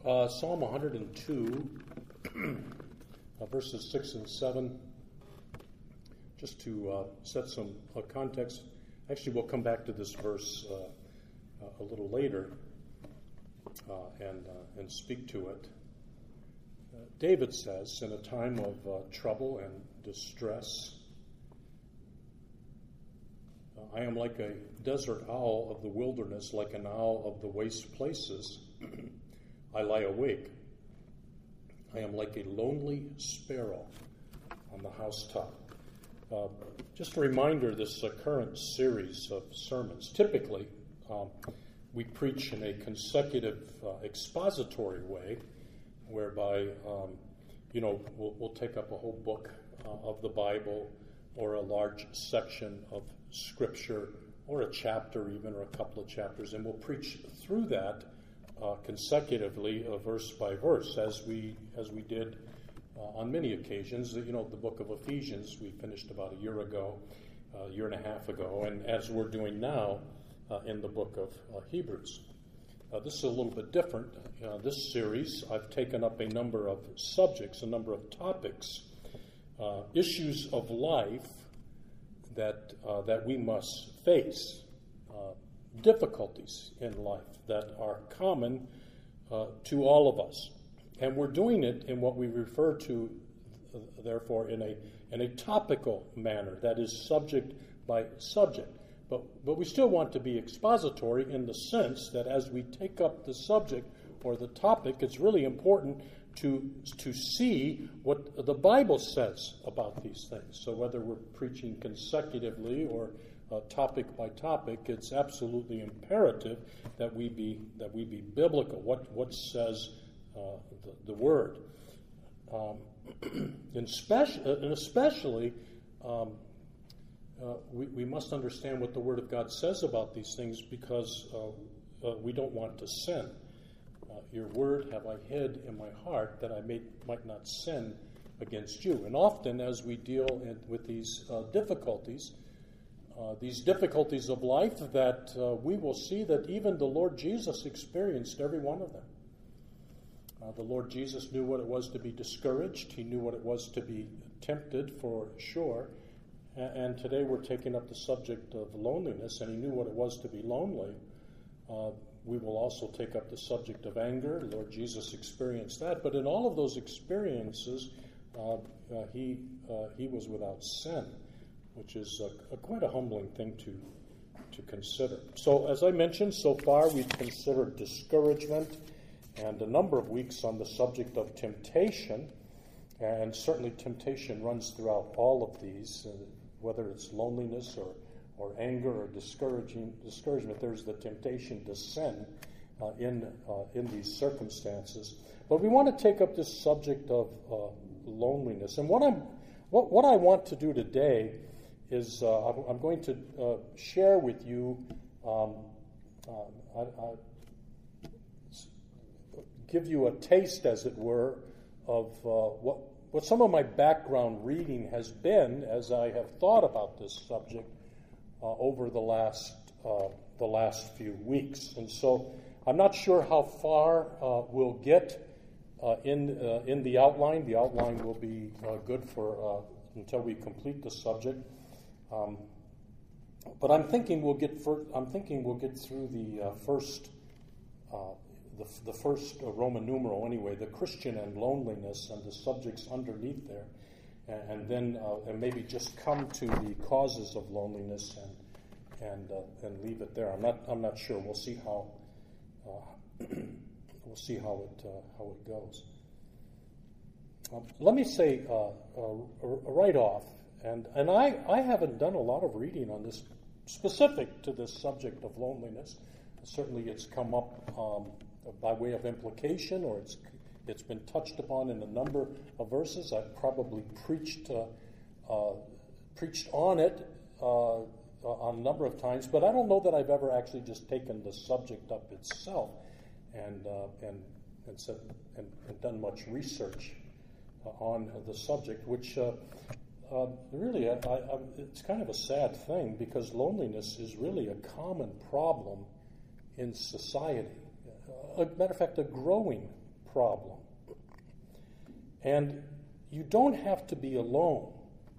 Psalm 102, verses 6 and 7, just to set some context. Actually, we'll come back to this verse a little later and speak to it. David says, in a time of trouble and distress, I am like a desert owl of the wilderness, like an owl of the waste places. I lie awake. I am like a lonely sparrow on the housetop. Just a reminder, this current series of sermons, typically we preach in a consecutive expository way, whereby we'll take up a whole book of the Bible or a large section of Scripture or a chapter even, or a couple of chapters, and we'll preach through that consecutively, verse by verse, as we did on many occasions. The book of Ephesians we finished about a year and a half ago, and as we're doing now in the book of Hebrews. This is a little bit different. This series, I've taken up a number of subjects, a number of topics, issues of life that we must face, difficulties in life that are common to all of us. And we're doing it in what we refer to, therefore, in a topical manner, that is subject by subject. But we still want to be expository in the sense that as we take up the subject or the topic, it's really important to see what the Bible says about these things. So whether we're preaching consecutively or topic by topic, it's absolutely imperative that we be biblical. What says the Word, and especially. We must understand what the Word of God says about these things, because we don't want to sin. Your word have I hid in my heart that I might not sin against you. And often as we deal with these difficulties of life, that we will see that even the Lord Jesus experienced every one of them. The Lord Jesus knew what it was to be discouraged. He knew what it was to be tempted, for sure. And today we're taking up the subject of loneliness, and he knew what it was to be lonely. We will also take up the subject of anger. Lord Jesus experienced that. But in all of those experiences, he was without sin, which is quite a humbling thing to consider. So as I mentioned, so far we've considered discouragement and a number of weeks on the subject of temptation. And certainly temptation runs throughout all of these, whether it's loneliness or anger or discouragement. There's the temptation to sin in these circumstances. But we want to take up this subject of loneliness. And what I want to do today is I'm going to share with you, give you a taste, as it were, of what some of my background reading has been as I have thought about this subject over the last few weeks. And so I'm not sure how far we'll get in the outline. The outline will be good for until we complete the subject. But I'm thinking we'll get through the first Roman numeral anyway, the Christian and loneliness, and the subjects underneath there, and then maybe just come to the causes of loneliness and leave it there. I'm not sure. We'll see how it goes. Let me say right off, and I haven't done a lot of reading on this specific to this subject of loneliness. Certainly, it's come up by way of implication, or it's been touched upon in a number of verses. I've probably preached on it on a number of times, but I don't know that I've ever actually just taken the subject up itself and done much research on the subject, which really it's kind of a sad thing, because loneliness is really a common problem in society. Matter of fact, a growing problem. And you don't have to be alone.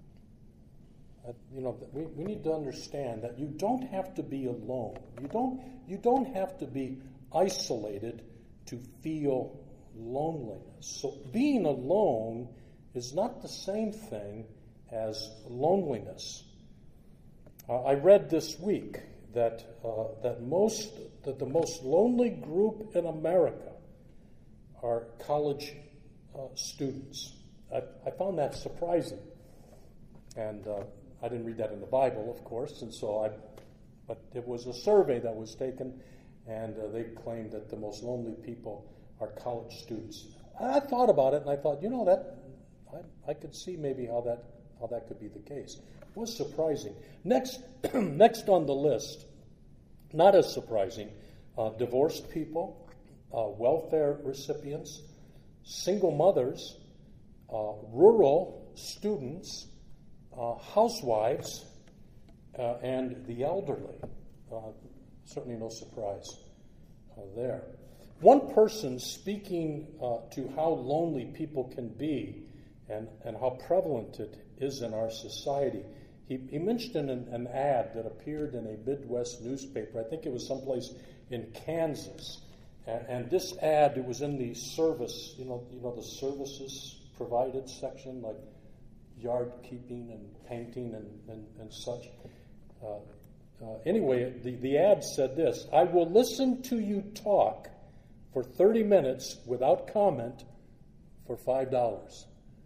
We need to understand that you don't have to be alone. You don't have to be isolated to feel loneliness. So being alone is not the same thing as loneliness. I read this week that the most lonely group in America are college students. I found that surprising, and I didn't read that in the Bible, of course, and so but it was a survey that was taken, and they claimed that the most lonely people are college students. I thought about it, and I thought, that I could see maybe how that could be the case. It was surprising. Next on the list, not as surprising, divorced people, welfare recipients, single mothers, rural students, housewives, and the elderly. Certainly no surprise there. One person speaking to how lonely people can be and how prevalent it is in our society, he mentioned an ad that appeared in a Midwest newspaper. I think it was someplace in Kansas. And this ad, it was in the service, the services provided section, like yard keeping and painting and such. Anyway, the ad said this: "I will listen to you talk for 30 minutes without comment for $5.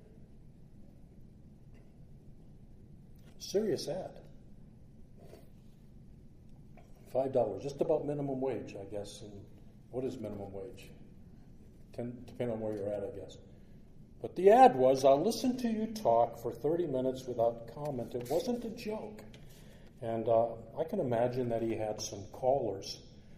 Serious ad. $5, just about minimum wage, I guess. And what is minimum wage? Depending on where you're at, I guess. But the ad was, "I'll listen to you talk for 30 minutes without comment." It wasn't a joke. And I can imagine that he had some callers.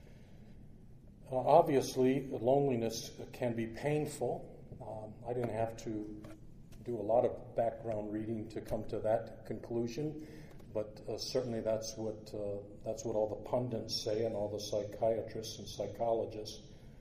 Obviously, loneliness can be painful. I didn't have to do a lot of background reading to come to that conclusion, but certainly that's what all the pundits say and all the psychiatrists and psychologists.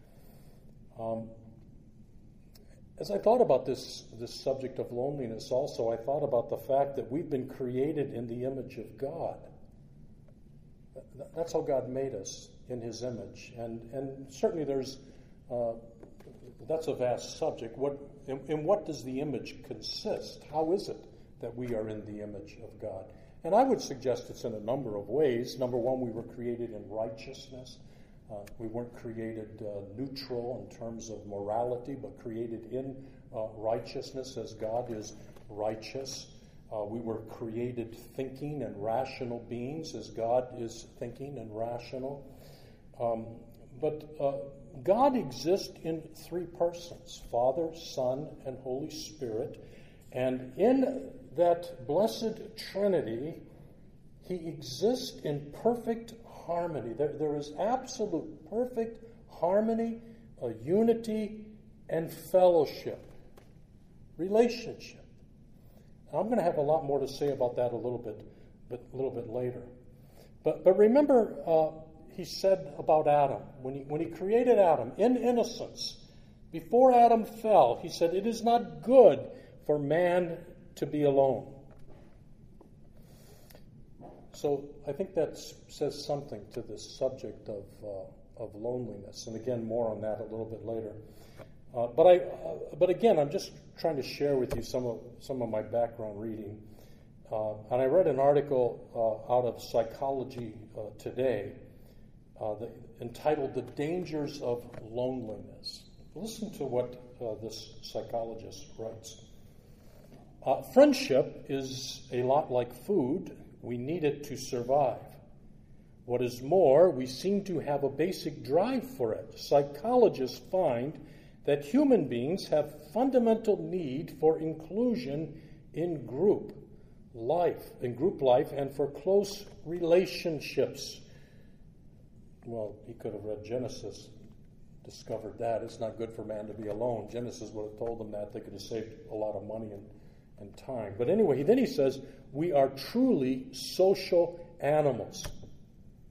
As I thought about this subject of loneliness also, I thought about the fact that we've been created in the image of God. That's how God made us, in His image. And certainly that's a vast subject. In what does the image consist? How is it that we are in the image of God? And I would suggest it's in a number of ways. Number one, we were created in righteousness. We weren't created neutral in terms of morality, but created in righteousness as God is righteous. We were created thinking and rational beings as God is thinking and rational. But God exists in three persons: Father, Son, and Holy Spirit. And in that blessed Trinity, He exists in perfect harmony. There is absolute perfect harmony, unity, and fellowship, relationship. And I'm going to have a lot more to say about that a little bit later. But remember, He said about Adam, when he created Adam in innocence, before Adam fell, He said, "It is not good for man to be alone." So I think that says something to this subject of loneliness. And again, more on that a little bit later. But again, I'm just trying to share with you some of my background reading. And I read an article out of Psychology Today entitled "The Dangers of Loneliness." Listen to what this psychologist writes. "Friendship is a lot like food. We need it to survive. What is more, we seem to have a basic drive for it. Psychologists find that human beings have fundamental need for inclusion in group life, and for close relationships." Well, he could have read Genesis, discovered that. It's not good for man to be alone. Genesis would have told them that. They could have saved a lot of money and time. But anyway, then he says, we are truly social animals.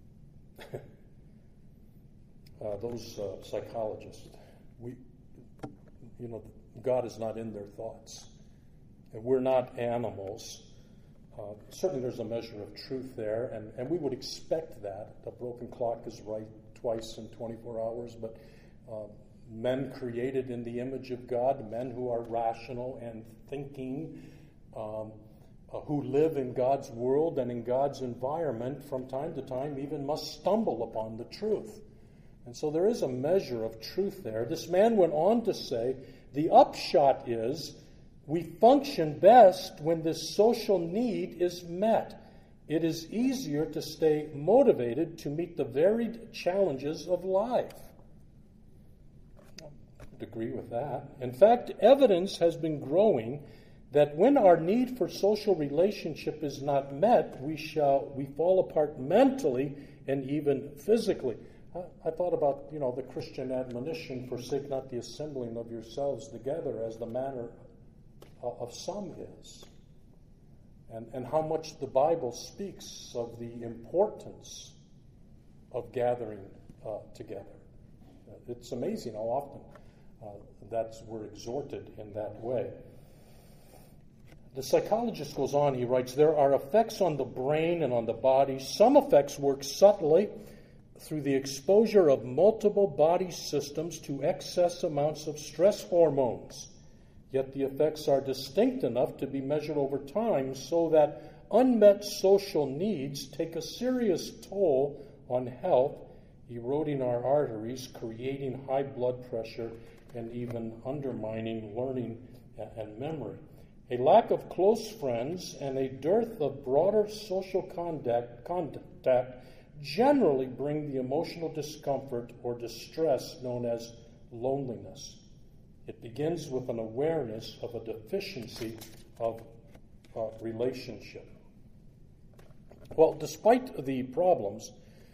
Those psychologists. God is not in their thoughts. And we're not animals. Certainly there's a measure of truth there, and we would expect that. A broken clock is right twice in 24 hours, but men created in the image of God, men who are rational and thinking, who live in God's world and in God's environment, from time to time even must stumble upon the truth. And so there is a measure of truth there. This man went on to say, the upshot is, we function best when this social need is met. It is easier to stay motivated to meet the varied challenges of life. I would agree with that. In fact, evidence has been growing that when our need for social relationship is not met, we fall apart mentally and even physically. I thought about, the Christian admonition, forsake not the assembling of yourselves together, as the manner of some is. And how much the Bible speaks of the importance of gathering together. It's amazing how often we're exhorted in that way. The psychologist goes on, he writes, there are effects on the brain and on the body. Some effects work subtly through the exposure of multiple body systems to excess amounts of stress hormones. Yet the effects are distinct enough to be measured over time so that unmet social needs take a serious toll on health, eroding our arteries, creating high blood pressure, and even undermining learning and memory. A lack of close friends and a dearth of broader social contact generally bring the emotional discomfort or distress known as loneliness. It begins with an awareness of a deficiency of relationship. Well, despite the problems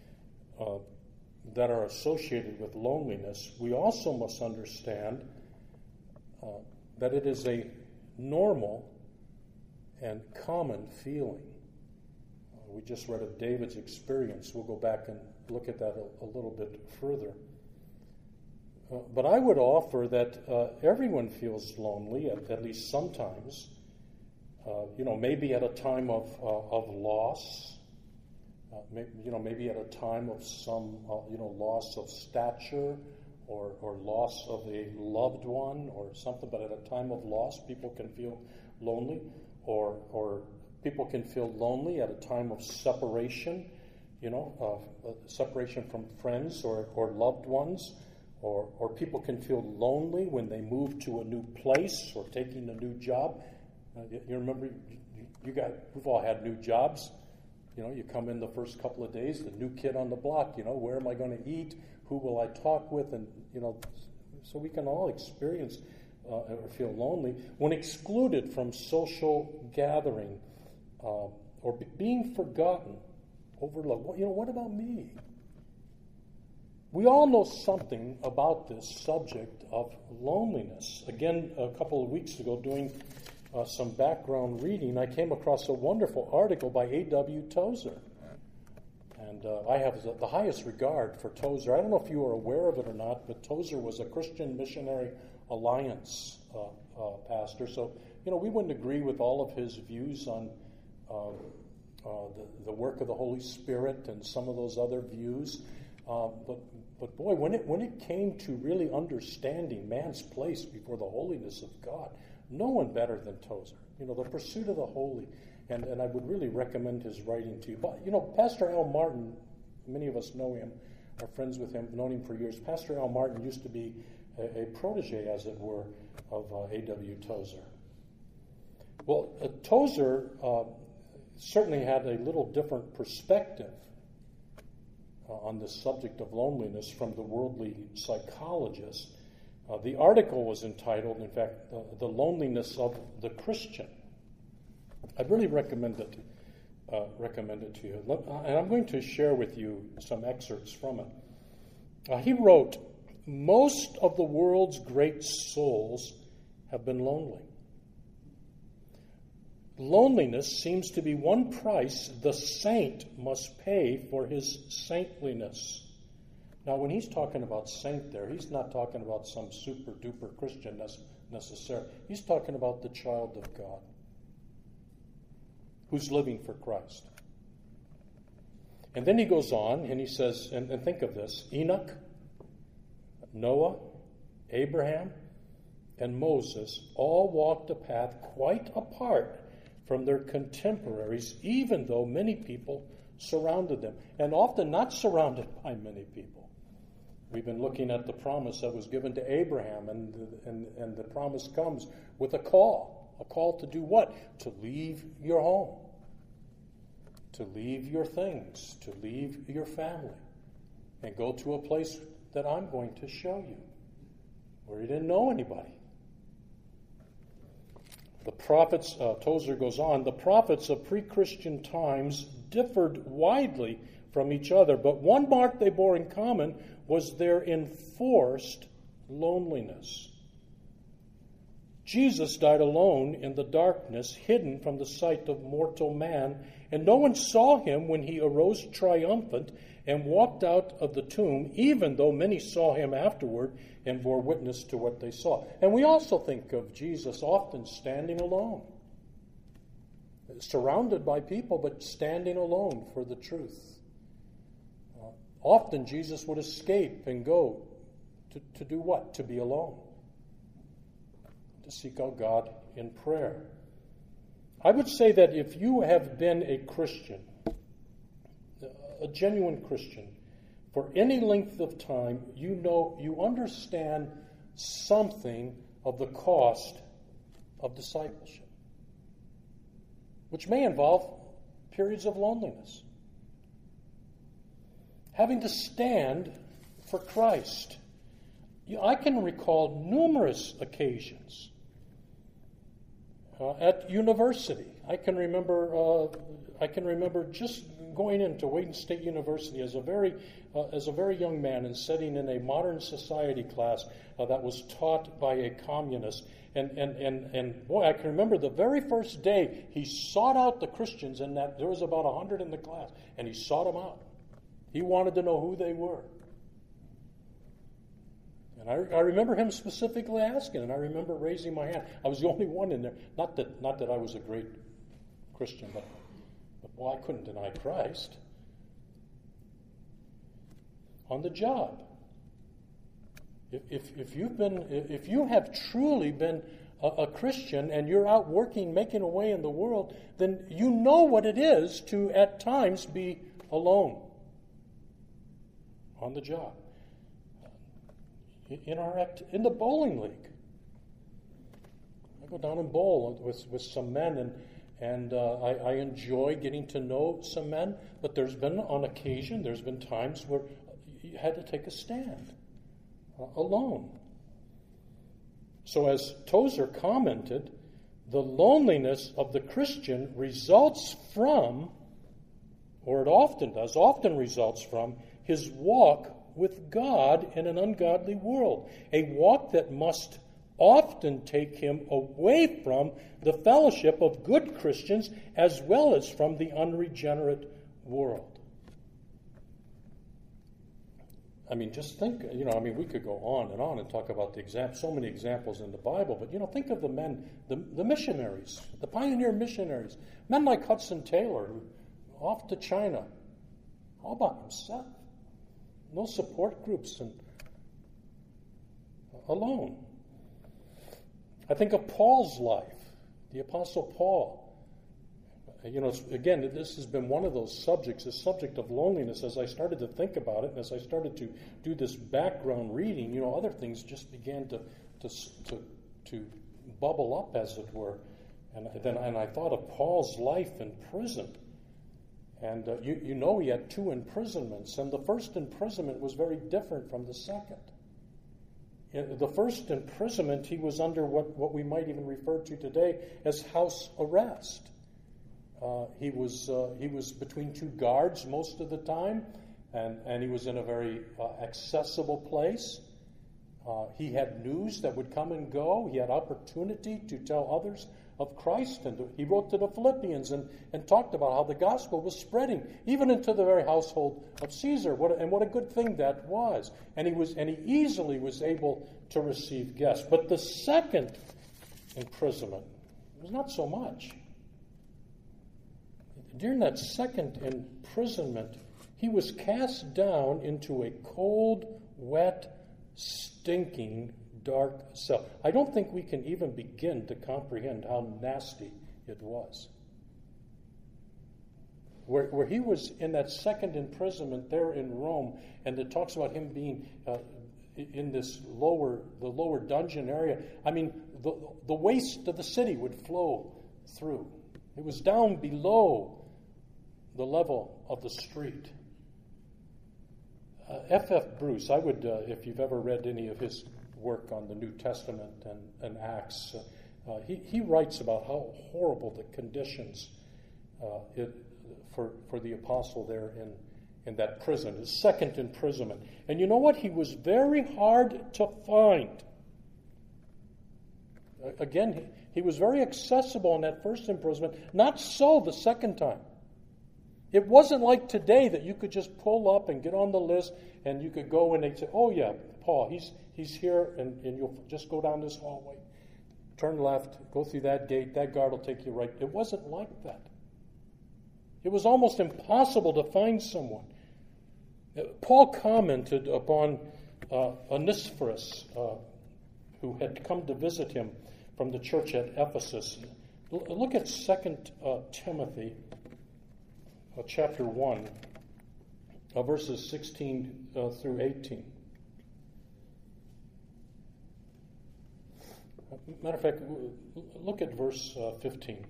that are associated with loneliness, we also must understand that it is a normal and common feeling. We just read of David's experience. We'll go back and look at that a little bit further. But I would offer that everyone feels lonely, at least sometimes. Maybe at a time of loss. Maybe at a time of some, loss of stature or loss of a loved one or something. But at a time of loss, people can feel lonely, or people can feel lonely at a time of separation. Separation from friends or loved ones. Or people can feel lonely when they move to a new place or taking a new job. You remember, we've all had new jobs. You come in the first couple of days, the new kid on the block, where am I going to eat? Who will I talk with? And, so we can all experience or feel lonely when excluded from social gathering or being forgotten, overlooked. What about me? We all know something about this subject of loneliness. Again, a couple of weeks ago, doing some background reading, I came across a wonderful article by A.W. Tozer. And I have the highest regard for Tozer. I don't know if you are aware of it or not, but Tozer was a Christian Missionary Alliance pastor. So, we wouldn't agree with all of his views on the work of the Holy Spirit and some of those other views. But boy, when it came to really understanding man's place before the holiness of God, no one better than Tozer. The pursuit of the holy. And I would really recommend his writing to you. But, Pastor Al Martin, many of us know him, are friends with him, known him for years. Pastor Al Martin used to be a protege, as it were, of A.W. Tozer. Well, Tozer certainly had a little different perspective on the subject of loneliness from the worldly psychologist. The article was entitled, in fact, The Loneliness of the Christian. I'd really recommend it to you. And I'm going to share with you some excerpts from it. He wrote, most of the world's great souls have been lonely. Loneliness seems to be one price the saint must pay for his saintliness. Now, when he's talking about saint there, he's not talking about some super-duper Christian necessarily. He's talking about the child of God who's living for Christ. And then he goes on and he says, and think of this, Enoch, Noah, Abraham, and Moses all walked a path quite apart from their contemporaries, even though many people surrounded them, and often not surrounded by many people. We've been looking at the promise that was given to Abraham, and the promise comes with a call to do what? To leave your home, to leave your things, to leave your family, and go to a place that I'm going to show you, where you didn't know anybody. The prophets, Tozer goes on, the prophets of pre-Christian times differed widely from each other, but one mark they bore in common was their enforced loneliness. Jesus died alone in the darkness, hidden from the sight of mortal man, and no one saw him when he arose triumphant and walked out of the tomb, even though many saw him afterward and bore witness to what they saw. And we also think of Jesus often standing alone, surrounded by people, but standing alone for the truth. Often Jesus would escape and go to do what? To be alone, to seek out God in prayer. I would say that if you have been a Christian, a genuine Christian, for any length of time, you understand something of the cost of discipleship, which may involve periods of loneliness. Having to stand for Christ. I can recall numerous occasions at university. I can remember just going into Wayne State University as a very young man and sitting in a modern society class that was taught by a communist. And boy, I can remember the very first day he sought out the Christians, and that there was about 100 in the class, and he sought them out. He wanted to know who they were. And I remember him specifically asking, and I remember raising my hand. I was the only one in there. Not that I was a great Christian, but well, I couldn't deny Christ. On the job, if you have truly been a Christian and you're out working, making a way in the world, then you know what it is to at times be alone on the job. In the bowling league, I go down and bowl with some men, and I enjoy getting to know some men. But there's been times where you had to take a stand alone. So as Tozer commented, the loneliness of the Christian results from, or it often results from, his walk with God in an ungodly world, a walk that must often take him away from the fellowship of good Christians as well as from the unregenerate world. I mean, just think, we could go on and talk about so many examples in the Bible, but, think of the men, the missionaries, the pioneer missionaries, men like Hudson Taylor, who off to China, all by himself. No support groups, and alone. I think of Paul's life, the Apostle Paul. Again, this has been one of those subjects, the subject of loneliness. As I started to think about it, and as I started to do this background reading, other things just began to bubble up, as it were. And I thought of Paul's life in prison. And he had 2 imprisonments, and the first imprisonment was very different from the second. In the first imprisonment, he was under what we might even refer to today as house arrest. He was between 2 guards most of the time, and he was in a very accessible place. He had news that would come and go. He had opportunity to tell others of Christ. And he wrote to the Philippians and talked about how the gospel was spreading, even into the very household of Caesar. What a good thing that was. And he easily was able to receive guests. But the second imprisonment was not so much. During that second imprisonment, he was cast down into a cold, wet, stinking, dark cell. I don't think we can even begin to comprehend how nasty it was. Where he was in that second imprisonment there in Rome, and it talks about him being in this lower dungeon area. I mean, the waste of the city would flow through. It was down below the level of the street. F.F. Bruce, I would, if you've ever read any of his work on the New Testament and Acts, he writes about how horrible the conditions for the apostle there in that prison, his second imprisonment. And you know what? He was very hard to find. Again, he was very accessible in that first imprisonment. Not so the second time. It wasn't like today that you could just pull up and get on the list and you could go and they'd say, oh yeah, Paul, he's here, and you'll just go down this hallway, turn left, go through that gate, that guard will take you right. It wasn't like that. It was almost impossible to find someone. Paul commented upon Onesiphorus, who had come to visit him from the church at Ephesus. Look at 2 Timothy chapter 1, verses 16 through 18. Matter of fact, look at verse 15.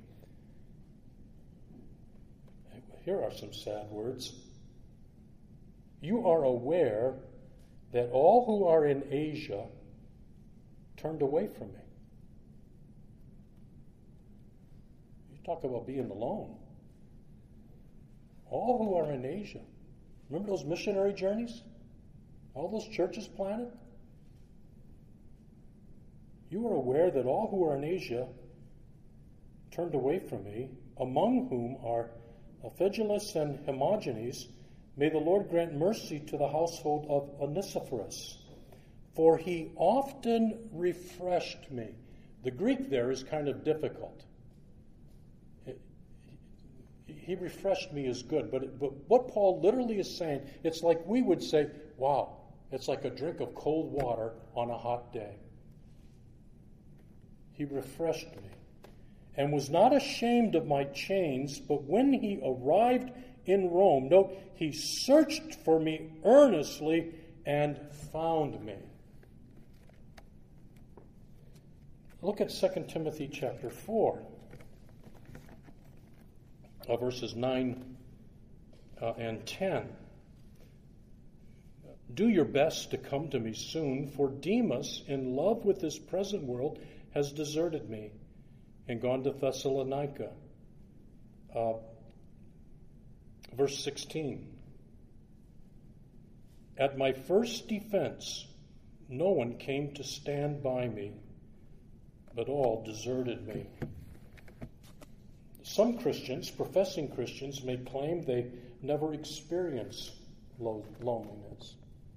Here are some sad words. You are aware that all who are in Asia turned away from me. You talk about being alone. All who are in Asia. Remember those missionary journeys? All those churches planted? You are aware that all who are in Asia turned away from me, among whom are Phygelus and Hermogenes. May the Lord grant mercy to the household of Onesiphorus, for he often refreshed me. The Greek there is kind of difficult. He refreshed me is good, but what Paul literally is saying, it's like we would say, wow, it's like a drink of cold water on a hot day. He refreshed me and was not ashamed of my chains, but when he arrived in Rome, note, he searched for me earnestly and found me. Look at 2 Timothy chapter 4. Verses 9 and 10. Do your best to come to me soon, for Demas, in love with this present world, has deserted me and gone to Thessalonica. Verse 16. At my first defense, no one came to stand by me, but all deserted me. Some Christians, professing Christians, may claim they never experience loneliness.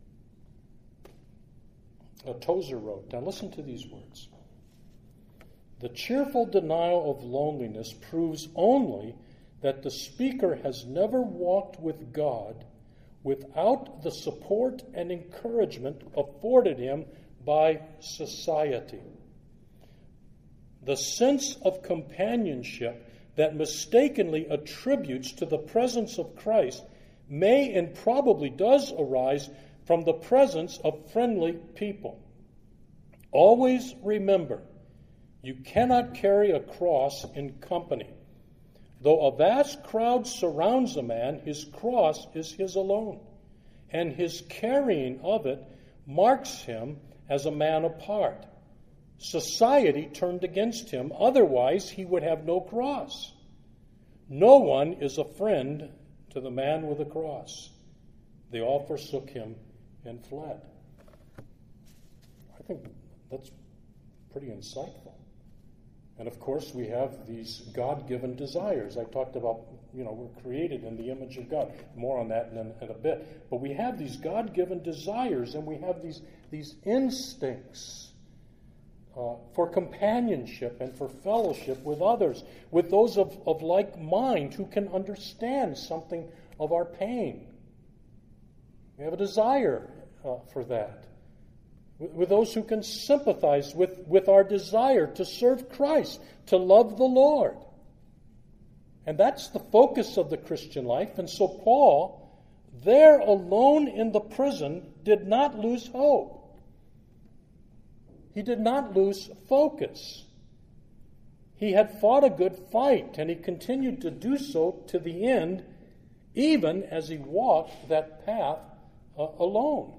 Tozer wrote, now listen to these words. The cheerful denial of loneliness proves only that the speaker has never walked with God without the support and encouragement afforded him by society. The sense of companionship that mistakenly attributes to the presence of Christ may and probably does arise from the presence of friendly people. Always remember, you cannot carry a cross in company. Though a vast crowd surrounds a man, his cross is his alone, and his carrying of it marks him as a man apart. Society turned against him, otherwise he would have no cross. No one is a friend to the man with a cross. They all forsook him and fled. I think that's pretty insightful. And of course, we have these God-given desires. I talked about, we're created in the image of God. More on that in a bit. But we have these God-given desires, and we have these instincts for companionship and for fellowship with others, with those of like mind who can understand something of our pain. We have a desire for that. With those who can sympathize with our desire to serve Christ, to love the Lord. And that's the focus of the Christian life. And so Paul, there alone in the prison, did not lose hope. He did not lose focus. He had fought a good fight, and he continued to do so to the end, even as he walked that path alone.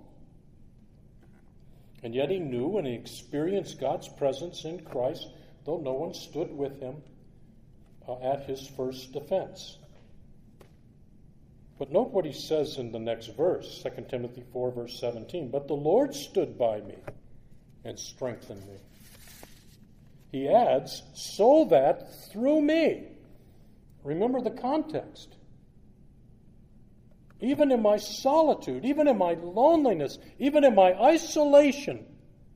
And yet he knew and he experienced God's presence in Christ, though no one stood with him at his first defense. But note what he says in the next verse, 2 Timothy 4, verse 17. But the Lord stood by me and strengthened me. He adds, so that through me, remember the context, even in my solitude, even in my loneliness, even in my isolation,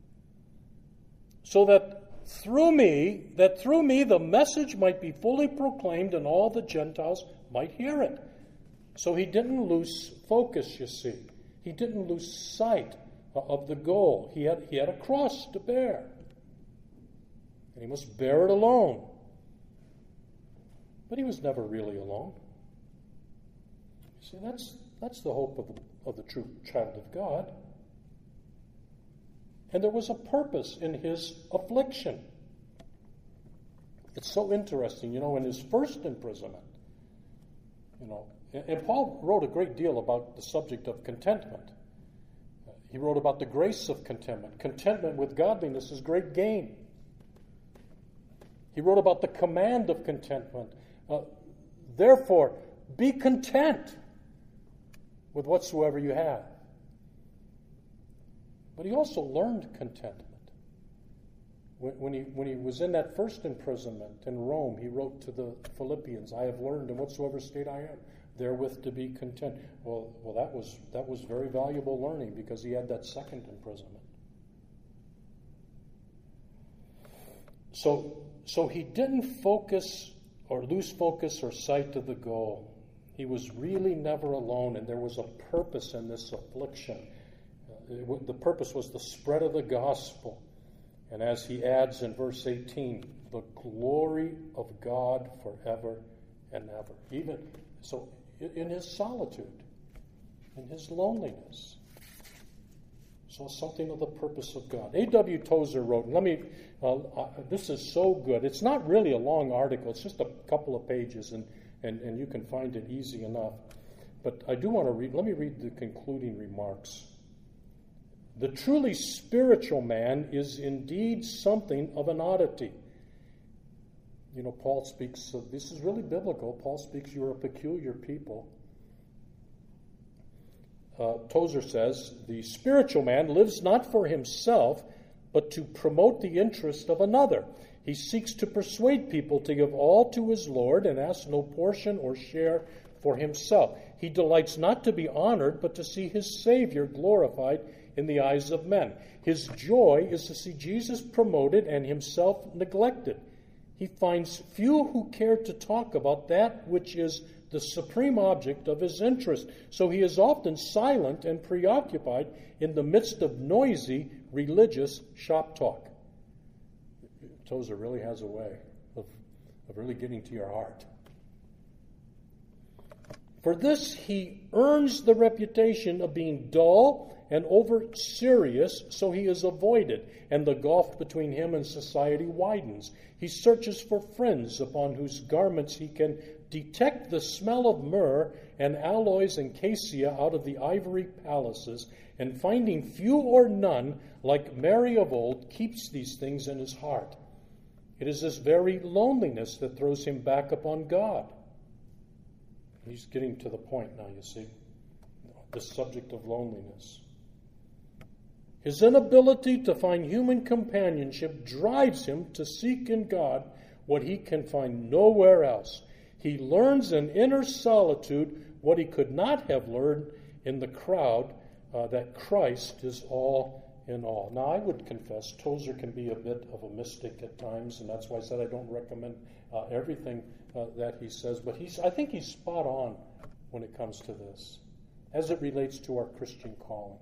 so that through me the message might be fully proclaimed and all the Gentiles might hear it. So he didn't lose focus, you see. He didn't lose sight of the goal. He had a cross to bear. And he must bear it alone. But he was never really alone. See, that's the hope of the true child of God. And there was a purpose in his affliction. It's so interesting, in his first imprisonment, and Paul wrote a great deal about the subject of contentment. He wrote about the grace of contentment. Contentment with godliness is great gain. He wrote about the command of contentment. Therefore, be content with whatsoever you have. But he also learned contentment. When he was in that first imprisonment in Rome, he wrote to the Philippians, I have learned in whatsoever state I am, therewith to be content. Well, that was very valuable learning because he had that second imprisonment. So he didn't focus or lose focus or sight of the goal. He was really never alone, and there was a purpose in this affliction. The purpose was the spread of the gospel. And as he adds in verse 18, the glory of God forever and ever. Even so, in his solitude, in his loneliness. So something of the purpose of God. A.W. Tozer wrote, this is so good. It's not really a long article. It's just a couple of pages, and you can find it easy enough. But I do want to let me read the concluding remarks. The truly spiritual man is indeed something of an oddity. Paul speaks, this is really biblical. Paul speaks, you're a peculiar people. Tozer says, the spiritual man lives not for himself, but to promote the interest of another. He seeks to persuade people to give all to his Lord and ask no portion or share for himself. He delights not to be honored, but to see his Savior glorified in the eyes of men. His joy is to see Jesus promoted and himself neglected. He finds few who care to talk about that which is the supreme object of his interest. So he is often silent and preoccupied in the midst of noisy religious shop talk. Tozer really has a way of really getting to your heart. For this he earns the reputation of being dull and over serious, so he is avoided, and the gulf between him and society widens. He searches for friends upon whose garments he can detect the smell of myrrh and aloes and cassia out of the ivory palaces, and finding few or none, like Mary of old, keeps these things in his heart. It is this very loneliness that throws him back upon God. He's getting to the point now, you see, the subject of loneliness. His inability to find human companionship drives him to seek in God what he can find nowhere else. He learns in inner solitude what he could not have learned in the crowd, that Christ is all in all. Now, I would confess, Tozer can be a bit of a mystic at times, and that's why I said I don't recommend everything that he says, but I think he's spot on when it comes to this, as it relates to our Christian calling.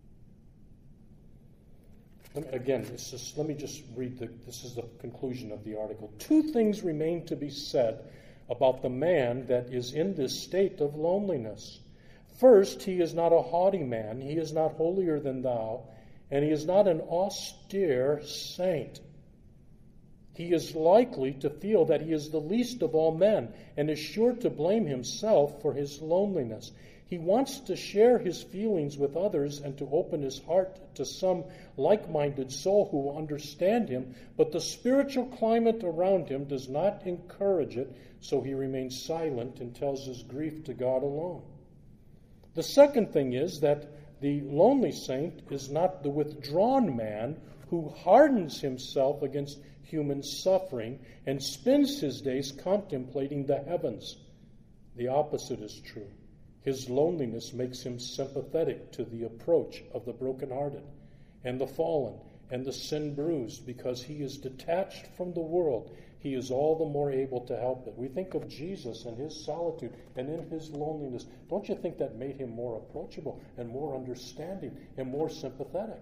Again, let me just read this is the conclusion of the article. Two things remain to be said about the man that is in this state of loneliness. First, he is not a haughty man, he is not holier than thou, and he is not an austere saint. He is likely to feel that he is the least of all men, and is sure to blame himself for his loneliness. He wants to share his feelings with others and to open his heart to some like-minded soul who will understand him, but the spiritual climate around him does not encourage it, so he remains silent and tells his grief to God alone. The second thing is that the lonely saint is not the withdrawn man who hardens himself against human suffering and spends his days contemplating the heavens. The opposite is true. His loneliness makes him sympathetic to the approach of the brokenhearted and the fallen and the sin-bruised. Because he is detached from the world, he is all the more able to help it. We think of Jesus and his solitude and in his loneliness. Don't you think that made him more approachable and more understanding and more sympathetic?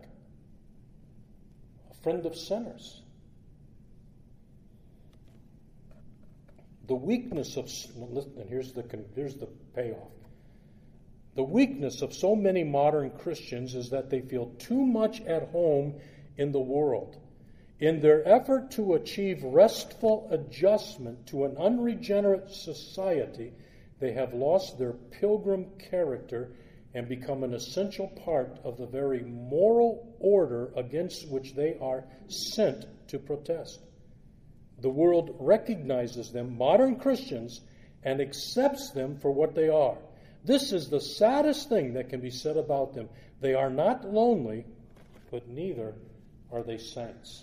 A friend of sinners. The weakness of, and here's the payoff. The weakness of so many modern Christians is that they feel too much at home in the world. In their effort to achieve restful adjustment to an unregenerate society, they have lost their pilgrim character and become an essential part of the very moral order against which they are sent to protest. The world recognizes them, modern Christians, and accepts them for what they are. This is the saddest thing that can be said about them. They are not lonely, but neither are they saints.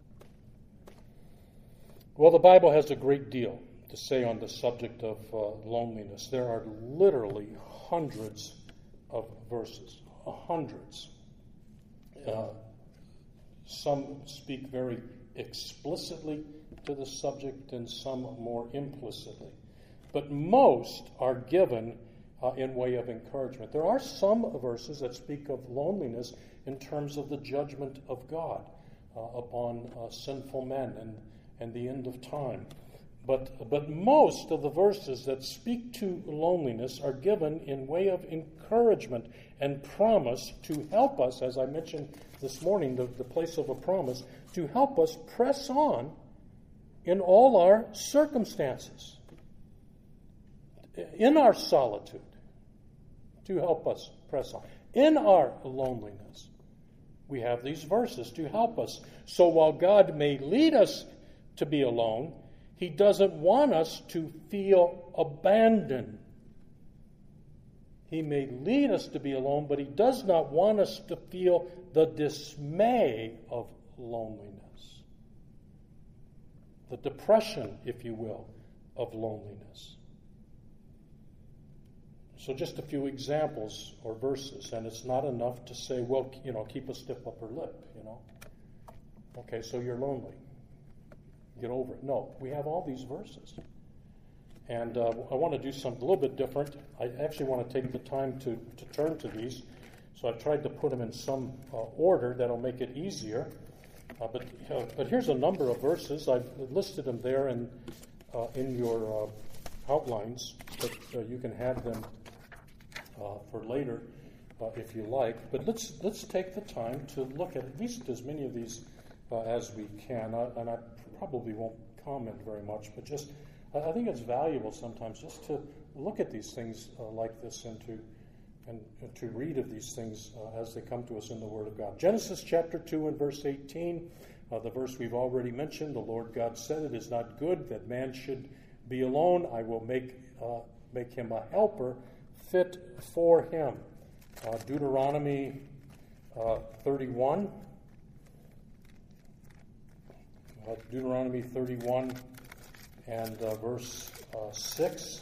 Well, the Bible has a great deal to say on the subject of loneliness. There are literally hundreds of verses, hundreds. Some speak very explicitly to the subject and some more implicitly. But most are given in way of encouragement. There are some verses that speak of loneliness in terms of the judgment of God upon sinful men and the end of time. But most of the verses that speak to loneliness are given in way of encouragement and promise to help us, as I mentioned this morning, the place of a promise, to help us press on in all our circumstances, in our solitude, to help us press on. In our loneliness, we have these verses to help us. So while God may lead us to be alone, he doesn't want us to feel abandoned. He may lead us to be alone, but he does not want us to feel the dismay of loneliness, the depression, if you will, of loneliness. So just a few examples or verses, and it's not enough to say, well, keep a stiff upper lip, Okay, so you're lonely. Get over it. No, we have all these verses. And I want to do something a little bit different. I actually want to take the time to turn to these. So I've tried to put them in some order that'll make it easier. But here's a number of verses. I've listed them there in your outlines, but you can have them for later if you like. But let's take the time to look at least as many of these as we can. And I probably won't comment very much, but just I think it's valuable sometimes just to look at these things like this and to read of these things as they come to us in the Word of God. Genesis chapter 2 and verse 18, the verse we've already mentioned. The Lord God said, "It is not good that man should be alone. I will make him a helper fit for him." Deuteronomy 31. Deuteronomy 31 and verse 6.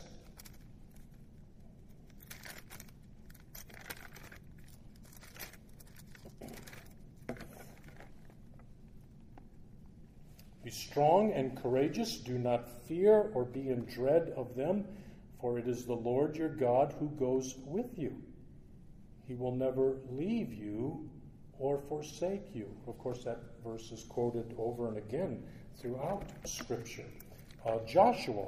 Be strong and courageous. Do not fear or be in dread of them, for it is the Lord your God who goes with you. He will never leave you or forsake you. Of course, that verse is quoted over and again throughout Scripture. Joshua.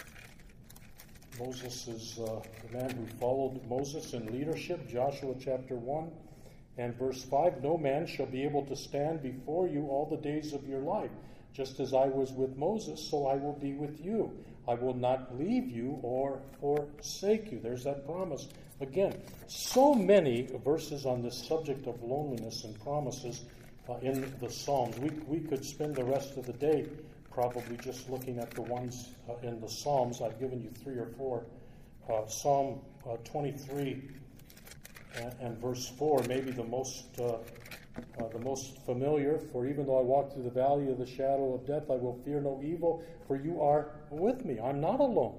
Moses is the man who followed Moses in leadership. Joshua chapter 1 and verse 5. No man shall be able to stand before you all the days of your life. Just as I was with Moses, so I will be with you. I will not leave you or forsake you. There's that promise. Again, so many verses on this subject of loneliness and promises in the Psalms. We could spend the rest of the day probably just looking at the ones in the Psalms. I've given you 3 or 4. Psalm 23 and verse 4, maybe the most familiar. For even though I walk through the valley of the shadow of death, I will fear no evil, for you are with me. I'm not alone.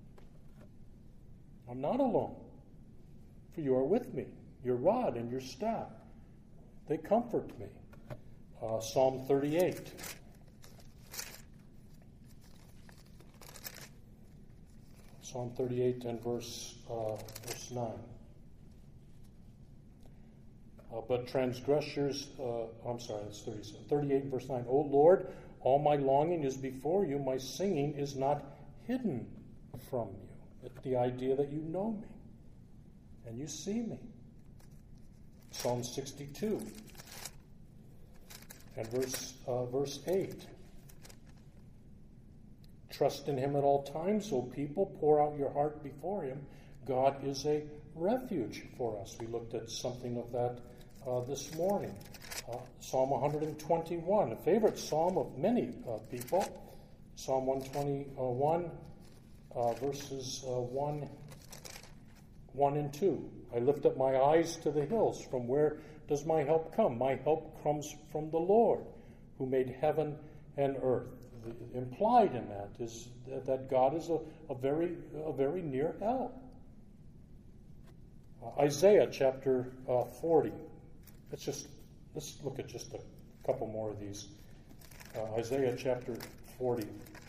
I'm not alone. For you are with me. Your rod and your staff, they comfort me. Psalm 38. Psalm 38 and verse 9. But transgressors, it's 38 and verse 9. O Lord, all my longing is before you. My singing is not hidden from you. It's the idea that you know me and you see me. Psalm 62 and verse 8. Trust in him at all times, O people. Pour out your heart before him. God is a refuge for us. We looked at something of that this morning. Psalm 121, a favorite psalm of many people. Psalm 121, verses 1 and 2. I lift up my eyes to the hills. From where does my help come? My help comes from the Lord, who made heaven and earth. Implied in that is that God is a very near help. Isaiah chapter 40. Let's look at just a couple more of these. Isaiah chapter 40,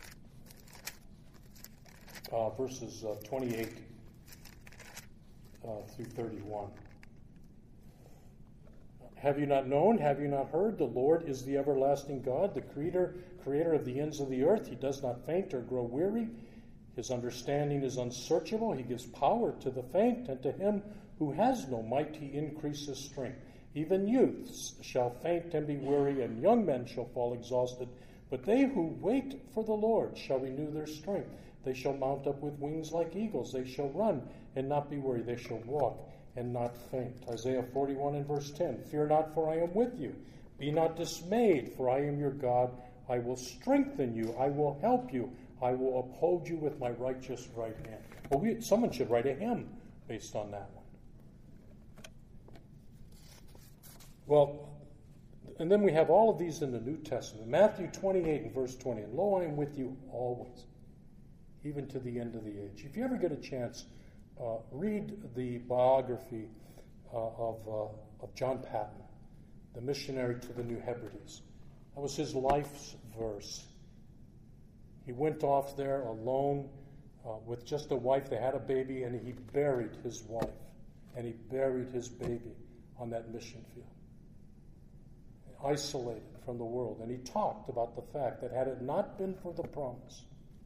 verses 28 through 31. Have you not known? Have you not heard? The Lord is the everlasting God, the creator of the ends of the earth. He does not faint or grow weary. His understanding is unsearchable. He gives power to the faint, and to him who has no might he increases strength. Even youths shall faint and be weary, and young men shall fall exhausted. But they who wait for the Lord shall renew their strength. They shall mount up with wings like eagles. They shall run and not be weary. They shall walk and not faint. Isaiah 41 and verse 10. Fear not, for I am with you. Be not dismayed, for I am your God. I will strengthen you. I will help you. I will uphold you with my righteous right hand. Well, someone should write a hymn based on that one. Well, and then we have all of these in the New Testament. Matthew 28 and verse 20. And lo, I am with you always, even to the end of the age. If you ever get a chance, read the biography of John Paton, the missionary to the New Hebrides. That was his life's verse. He went off there alone with just a wife. They had a baby, and he buried his wife, and he buried his baby on that mission field, isolated from the world. And he talked about the fact that had it not been for the promise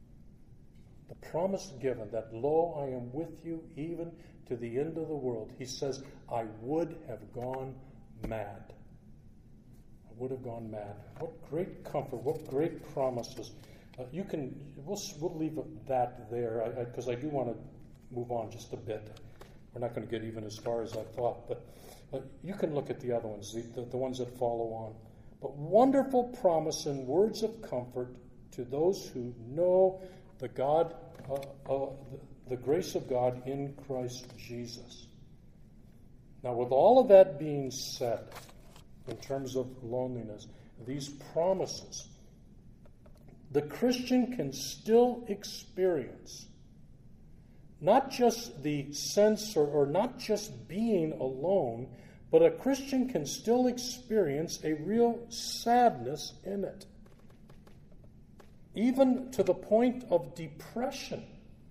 given that, lo, I am with you even to the end of the world, he says, I would have gone mad. I would have gone mad. What great comfort, what great promises. We'll leave that there, because I do want to move on just a bit. We're not going to get even as far as I thought, but you can look at the other ones, the ones that follow on. But wonderful promise and words of comfort to those who know the grace of God in Christ Jesus. Now, with all of that being said, in terms of loneliness, these promises, the Christian can still experience not just the sense or not just being alone, but a Christian can still experience a real sadness in it, even to the point of depression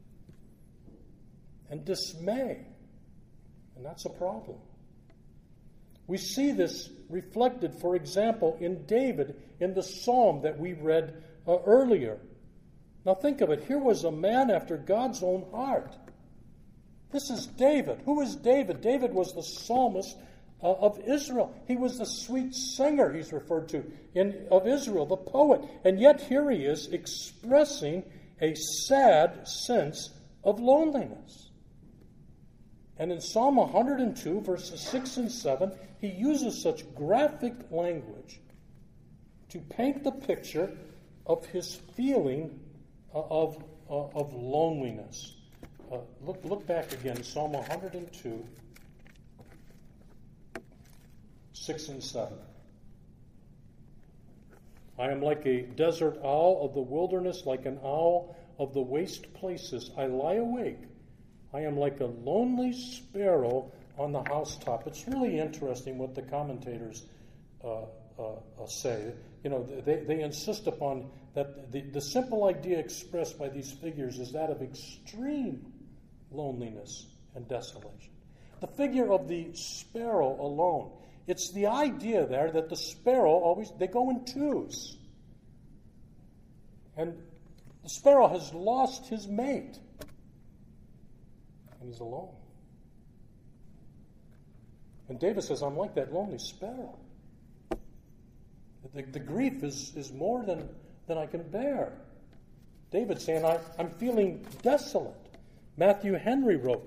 and dismay. And that's a problem. We see this reflected, for example, in David in the psalm that we read earlier. Now think of it. Here was a man after God's own heart. This is David. Who is David? David was the psalmist of Israel. He was the sweet singer, he's referred to, of Israel, the poet. And yet here he is expressing a sad sense of loneliness. And in Psalm 102, verses 6 and 7, he uses such graphic language to paint the picture of his feeling of loneliness. Look back again, Psalm 102, 6 and 7. I am like a desert owl of the wilderness, like an owl of the waste places. I lie awake. I am like a lonely sparrow on the housetop. It's really interesting what the commentators say. You know, they insist upon that the simple idea expressed by these figures is that of extreme loneliness and desolation. The figure of the sparrow alone. It's the idea there that the sparrow they go in twos. And the sparrow has lost his mate. And he's alone. And David says, I'm like that lonely sparrow. The grief is more than I can bear. David's saying, I'm feeling desolate. Matthew Henry wrote,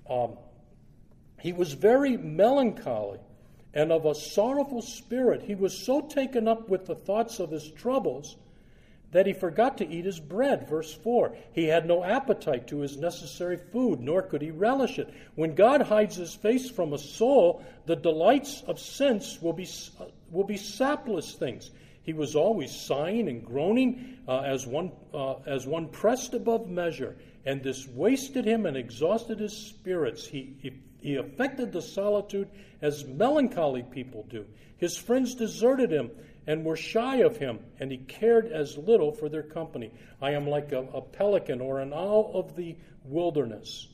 he was very melancholy and of a sorrowful spirit. He was so taken up with the thoughts of his troubles that he forgot to eat his bread. Verse 4, he had no appetite to his necessary food, nor could he relish it. When God hides his face from a soul, the delights of sense will be sapless things. He was always sighing and groaning as one pressed above measure, and this wasted him and exhausted his spirits. He affected the solitude as melancholy people do. His friends deserted him and were shy of him, and he cared as little for their company. I am like a pelican or an owl of the wilderness.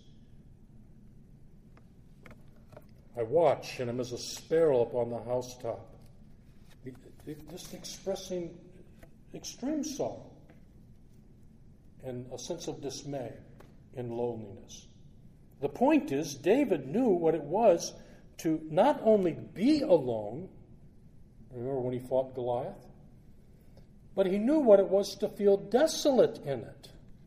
I watch, and am as a sparrow upon the housetop. Just expressing extreme sorrow and a sense of dismay in loneliness. The point is, David knew what it was to not only be alone, remember when he fought Goliath, but he knew what it was to feel desolate in it.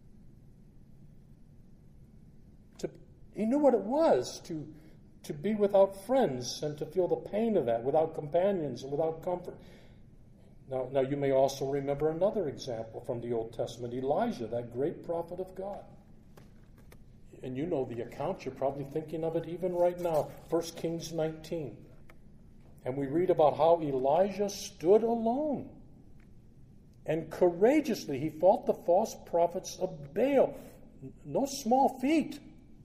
He knew what it was to be without friends and to feel the pain of that, without companions and without comfort. Now you may also remember another example from the Old Testament, Elijah, that great prophet of God. And you know the account, you're probably thinking of it even right now, 1 Kings 19. And we read about how Elijah stood alone. And courageously he fought the false prophets of Baal. No small feat.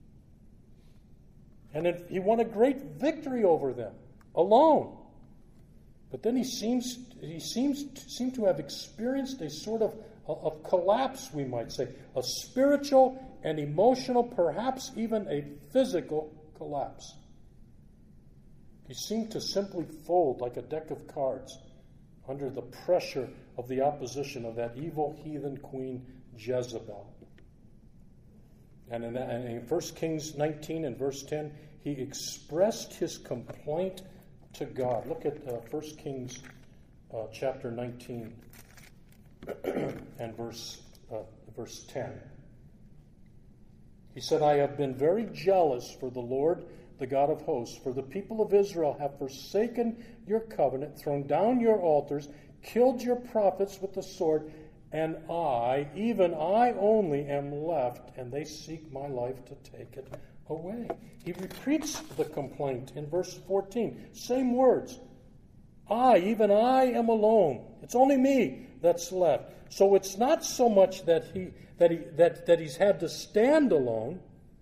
And he won a great victory over them, alone. But then he seems to have experienced a sort of collapse, we might say. A spiritual and emotional, perhaps even a physical collapse. He seemed to simply fold like a deck of cards under the pressure of the opposition of that evil heathen queen Jezebel. And in 1 Kings 19 and verse 10, he expressed his complaint to God. Look at 1 Kings chapter 19 and verse 10. He said, I have been very jealous for the Lord, the God of hosts, for the people of Israel have forsaken your covenant, thrown down your altars, killed your prophets with the sword, and I, even I only, am left, and they seek my life to take it away. He repeats the complaint in verse 14. Same words. Even I am alone. It's only me that's left. So it's not so much that he's had to stand alone,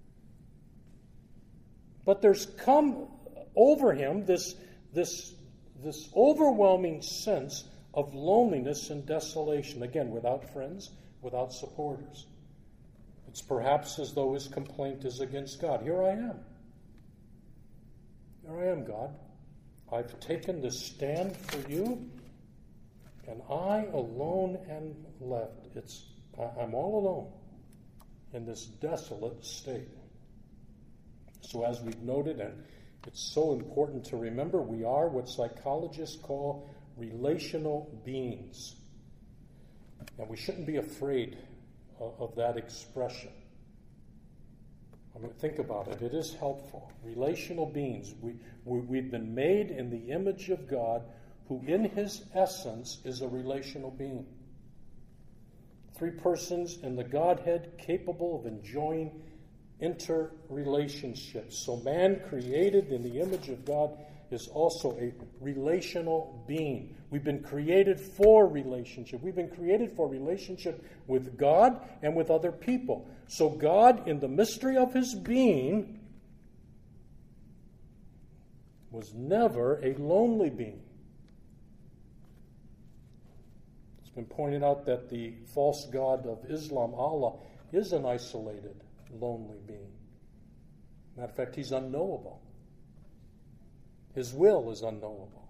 but there's come over him this overwhelming sense of loneliness and desolation. Again, without friends, without supporters. It's perhaps as though his complaint is against God. Here I am. Here I am, God. I've taken this stand for you, and I alone am left. I'm all alone in this desolate state. So as we've noted, and it's so important to remember, we are what psychologists call relational beings. And we shouldn't be afraid of that expression. I mean, think about it. It is helpful. Relational beings. We've been made in the image of God, who in his essence is a relational being. Three persons in the Godhead capable of enjoying interrelationships. So man created in the image of God is also a relational being. We've been created for relationship. We've been created for relationship with God and with other people. So God, in the mystery of his being, was never a lonely being. It's been pointed out that the false god of Islam, Allah, is an isolated, lonely being. Matter of fact, he's unknowable. His will is unknowable.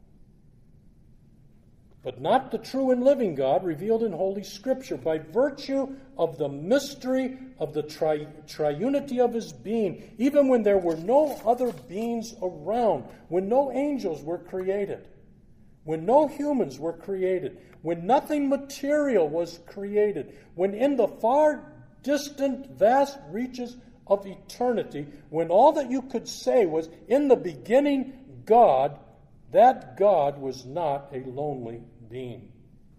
But not the true and living God revealed in Holy Scripture. By virtue of the mystery of the triunity of his being, even when there were no other beings around, when no angels were created, when no humans were created, when nothing material was created, when in the far distant, vast reaches of eternity, when all that you could say was, in the beginning, God, that God was not a lonely being.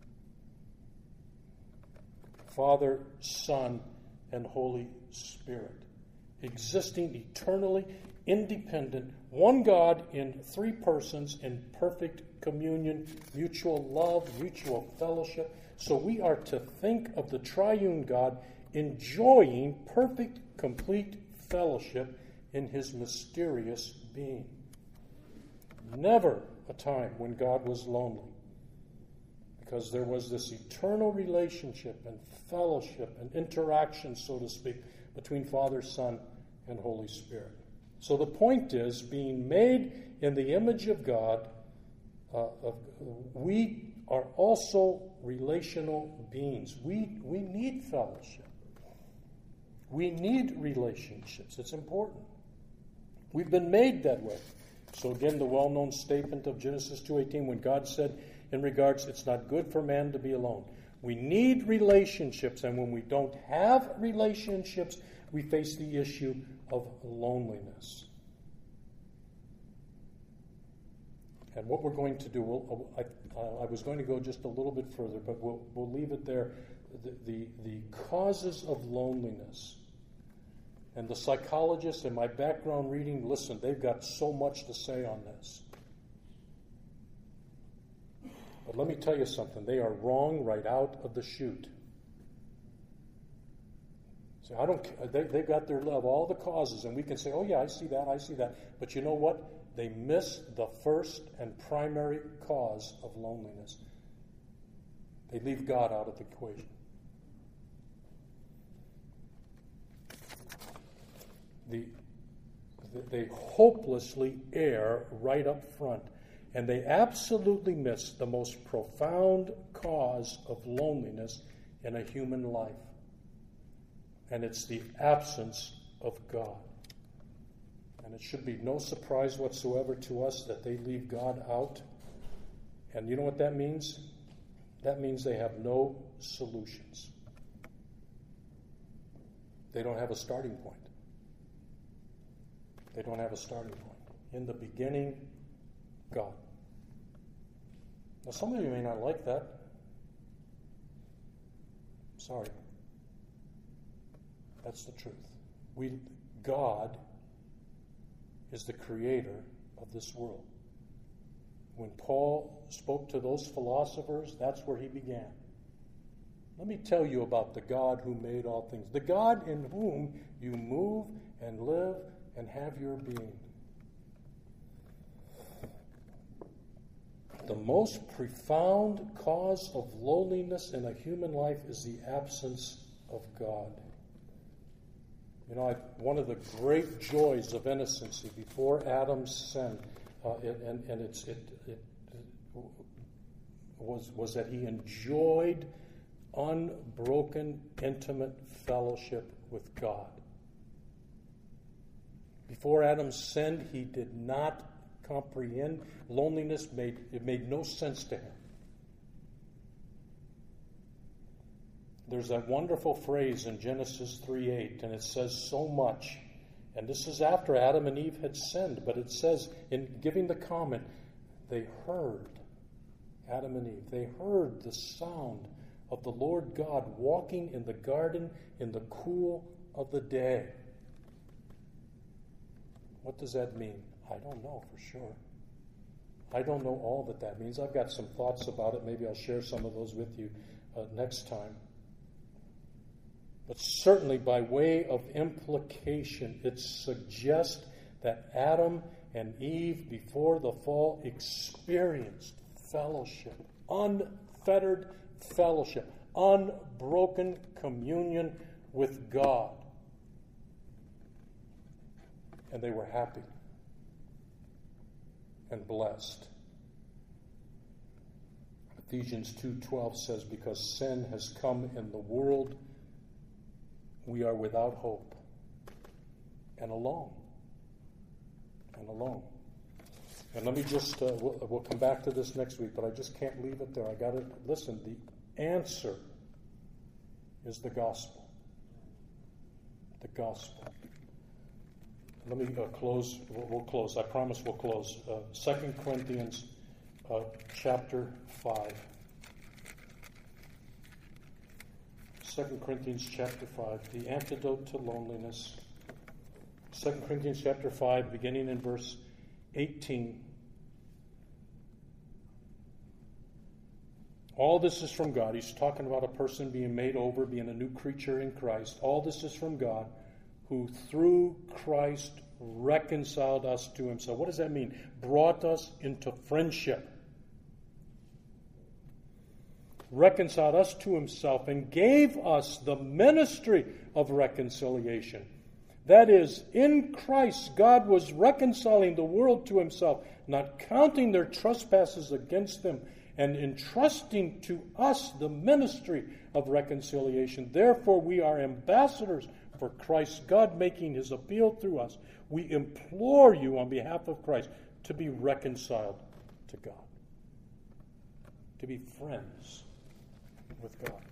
Father, Son, and Holy Spirit, existing eternally, independent, one God in three persons in perfect communion, mutual love, mutual fellowship. So we are to think of the triune God enjoying perfect, complete fellowship in his mysterious being. Never a time when God was lonely, because there was this eternal relationship and fellowship and interaction, so to speak, between Father, Son, and Holy Spirit. So the point is, being made in the image of God, we are also relational beings. We need fellowship. We need relationships. It's important. We've been made that way. So again, the well-known statement of Genesis 2:18, when God said in regards, it's not good for man to be alone. We need relationships, and when we don't have relationships, we face the issue of loneliness. And what we're going to do, I was going to go just a little bit further, but we'll leave it there. The causes of loneliness. And the psychologists in my background reading, listen, they've got so much to say on this. But let me tell you something. They are wrong right out of the chute. See, they've got their love, all the causes, and we can say, oh yeah, I see that. But you know what? They miss the first and primary cause of loneliness. They leave God out of the equation. They hopelessly err right up front, and they absolutely miss the most profound cause of loneliness in a human life, and it's the absence of God. And it should be no surprise whatsoever to us that they leave God out. And you know what that means? That means they have no solutions. They don't have a starting point. They don't have a starting point. In the beginning, God. Now, some of you may not like that. Sorry. That's the truth. God is the creator of this world. When Paul spoke to those philosophers, that's where he began. Let me tell you about the God who made all things, the God in whom you move and live and have your being. The most profound cause of loneliness in a human life is the absence of God. You know, one of the great joys of innocency before Adam's sin, was that he enjoyed unbroken, intimate fellowship with God. Before Adam sinned, he did not comprehend loneliness. It made no sense to him. There's that wonderful phrase in Genesis 3:8, and it says so much. And this is after Adam and Eve had sinned, but it says, in giving the comment, they heard, Adam and Eve, they heard the sound of the Lord God walking in the garden in the cool of the day. What does that mean? I don't know for sure. I don't know all that means. I've got some thoughts about it. Maybe I'll share some of those with you next time. But certainly by way of implication, it suggests that Adam and Eve before the fall experienced fellowship, unfettered fellowship, unbroken communion with God. And they were happy and blessed. Ephesians 2:12 says, because sin has come in the world, we are without hope and alone. And alone. And let me just, we'll come back to this next week, but I just can't leave it there. I got to, listen, the answer is the gospel. The gospel. Let me close. We'll close. I promise we'll close. 2 Corinthians chapter 5. 2 Corinthians chapter 5, the antidote to loneliness. 2 Corinthians chapter 5, beginning in verse 18. All this is from God. He's talking about a person being made over, being a new creature in Christ. All this is from God, who through Christ reconciled us to himself. What does that mean? Brought us into friendship. Reconciled us to himself and gave us the ministry of reconciliation. That is, in Christ, God was reconciling the world to himself, not counting their trespasses against them, and entrusting to us the ministry of reconciliation. Therefore, we are ambassadors for Christ, God making his appeal through us. We implore you on behalf of Christ to be reconciled to God, to be friends with God,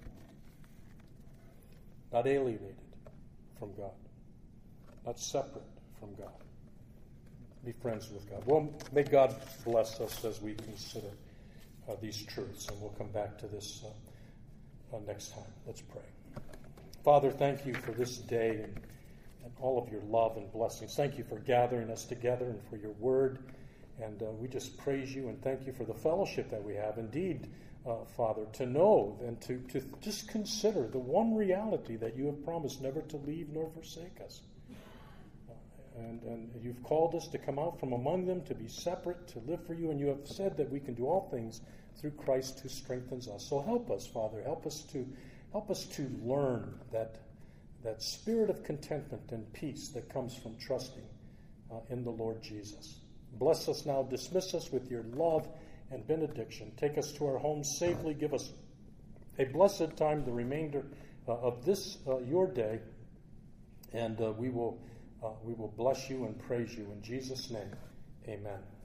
not alienated from God, not separate from God. Be friends with God. Well, may God bless us as we consider these truths, and we'll come back to this next time. Let's pray. Father, thank you for this day and all of your love and blessings. Thank you for gathering us together and for your word. And we just praise you and thank you for the fellowship that we have. Indeed, Father, to know and to just consider the one reality that you have promised never to leave nor forsake us. And you've called us to come out from among them, to be separate, to live for you. And you have said that we can do all things through Christ who strengthens us. So help us, Father. Help us to learn that spirit of contentment and peace that comes from trusting in the Lord Jesus. Bless us now. Dismiss us with your love and benediction. Take us to our homes safely. Give us a blessed time, the remainder of this your day, and we will bless you and praise you in Jesus' name. Amen.